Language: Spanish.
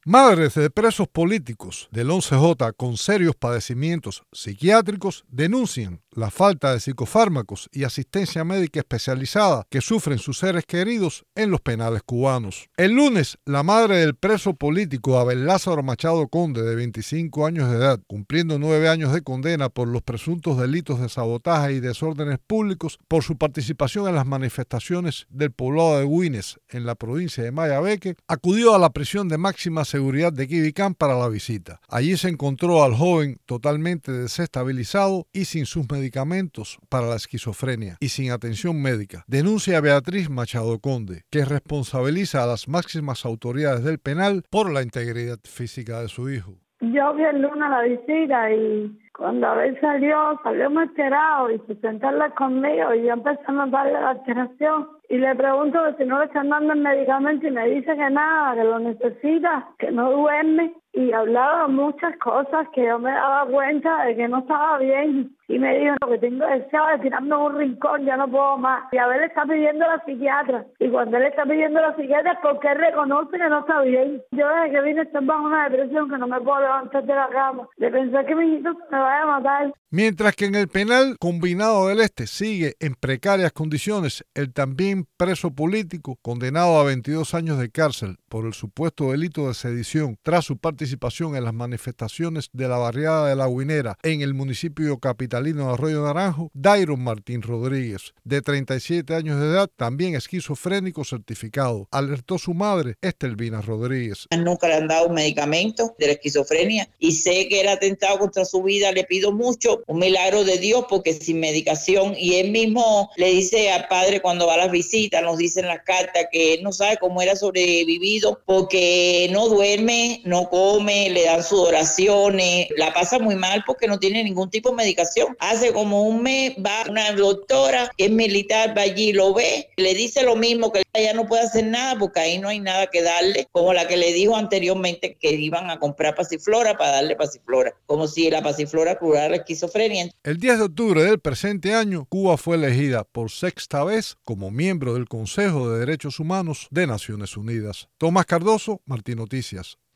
Madres de presos políticos del 11J con serios padecimientos psiquiátricos denuncian la falta de psicofármacos y asistencia médica especializada que sufren sus seres queridos en los penales cubanos. El lunes, la madre del preso político Abel Lázaro Machado Conde, de 25 años de edad, cumpliendo 9 años de condena por los presuntos delitos de sabotaje y desórdenes públicos por su participación en las manifestaciones del poblado de Güines en la provincia de Mayabeque, acudió a la prisión de máxima seguridad de Quibicán para la visita. Allí se encontró al joven totalmente desestabilizado y sin sus medicamentos para la esquizofrenia y sin atención médica. Denuncia a Beatriz Machado Conde, que responsabiliza a las máximas autoridades del penal por la integridad física de su hijo. Yo vi el lunes la visita y cuando Abel salió muy alterado y se sentó a hablar conmigo y yo empecé a notarle la alteración y le pregunto que si no le están dando el medicamento y me dice que nada, que lo necesita, que no duerme y hablaba muchas cosas que yo me daba cuenta de que no estaba bien y me dijo que tengo deseo de tirarme a un rincón, ya no puedo más. Y Abel está pidiendo a la psiquiatra y cuando él está pidiendo a la psiquiatra es porque él reconoce que no está bien. Yo desde que vine estoy bajo una depresión que no me puedo levantar de la cama, de pensar que mi hijito se me vaya a matar. Mientras que en el penal combinado del Este sigue en precarias condiciones el también preso político condenado a 22 años de cárcel por el supuesto delito de sedición tras su participación en las manifestaciones de la barriada de La Guinera en el municipio capitalino de Arroyo Naranjo, Dairon Martín Rodríguez, de 37 años de edad, también esquizofrénico certificado, alertó su madre, Estelvina Rodríguez. Nunca le han dado un medicamento de la esquizofrenia y sé que él ha atentado contra su vida. Le pido mucho, un milagro de Dios, porque sin medicación, y él mismo le dice al padre cuando va a las visitas, nos dice en las cartas que él no sabe cómo era sobrevivido porque no duerme, no come, le dan sudoraciones, la pasa muy mal porque no tiene ningún tipo de medicación. Hace como un mes va una doctora que es militar, va allí, lo ve, le dice lo mismo, que ella no puede hacer nada porque ahí no hay nada que darle, como la que le dijo anteriormente que iban a comprar pasiflora para darle pasiflora, como si la pasiflora curara la esquizofrenia. El 10 de octubre del presente año, Cuba fue elegida por sexta vez como miembro del Consejo de Derechos Humanos de Naciones Unidas. Tomás Cardoso, Martín Noticias.